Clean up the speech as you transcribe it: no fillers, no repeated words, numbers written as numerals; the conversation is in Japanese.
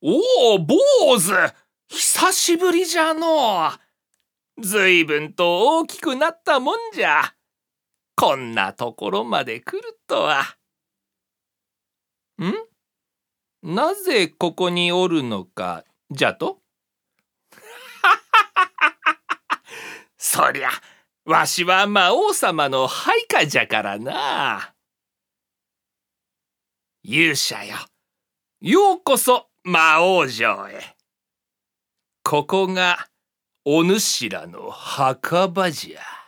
おお、坊主、久しぶりじゃのう。ずいぶんと大きくなったもんじゃ。こんなところまで来るとは。なぜここにおるのか、じゃとそりゃ、わしは魔王様の配下じゃからな。勇者よ、ようこそ魔王城へ。ここがお主らの墓場じゃ。